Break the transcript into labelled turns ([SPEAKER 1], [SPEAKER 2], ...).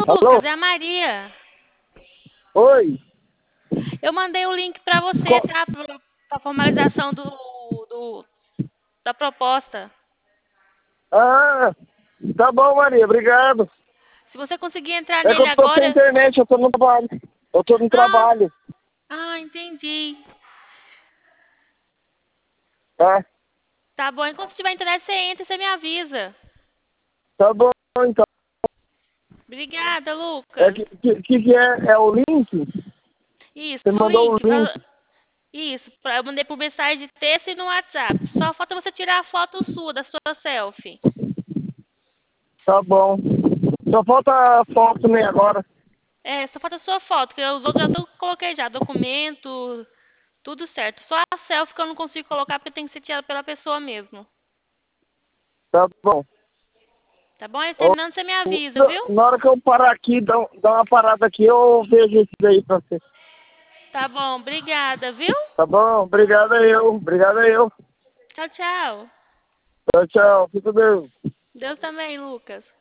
[SPEAKER 1] Alô?
[SPEAKER 2] Lucas, é a Maria.
[SPEAKER 1] Oi?
[SPEAKER 2] Eu mandei o link para você, tá? Para formalização da proposta.
[SPEAKER 1] Ah, tá bom, Maria, obrigado.
[SPEAKER 2] Se você conseguir entrar
[SPEAKER 1] É que
[SPEAKER 2] nele
[SPEAKER 1] eu tô sem
[SPEAKER 2] agora...
[SPEAKER 1] internet, eu tô no trabalho. Eu tô no
[SPEAKER 2] Ah,
[SPEAKER 1] trabalho,
[SPEAKER 2] entendi.
[SPEAKER 1] tá?
[SPEAKER 2] Tá bom, enquanto tiver internet, você entra e você me avisa.
[SPEAKER 1] Tá bom, então.
[SPEAKER 2] Obrigada,
[SPEAKER 1] É
[SPEAKER 2] Lucas.
[SPEAKER 1] que é? É o link?
[SPEAKER 2] Isso,
[SPEAKER 1] Você
[SPEAKER 2] o
[SPEAKER 1] mandou o
[SPEAKER 2] link.
[SPEAKER 1] link?
[SPEAKER 2] Isso, eu mandei por mensagem de texto e no WhatsApp. Só falta você tirar a foto sua, da sua selfie.
[SPEAKER 1] Tá bom. Só falta a foto, né, agora.
[SPEAKER 2] Só falta a sua foto, que os outros coloquei já, documento, tudo certo. Só a selfie que eu não consigo colocar porque tem que ser tirada pela pessoa mesmo.
[SPEAKER 1] Tá bom.
[SPEAKER 2] Tá bom? Aí
[SPEAKER 1] Ô,
[SPEAKER 2] terminando, você me avisa, viu?
[SPEAKER 1] na hora que eu parar aqui, dá uma parada aqui, eu vejo isso daí pra você.
[SPEAKER 2] Tá bom, obrigada, viu?
[SPEAKER 1] Tá bom? Obrigado a eu. Obrigado a eu.
[SPEAKER 2] Tchau, tchau.
[SPEAKER 1] Tchau, tchau. Fica bem.
[SPEAKER 2] Deus também, Lucas.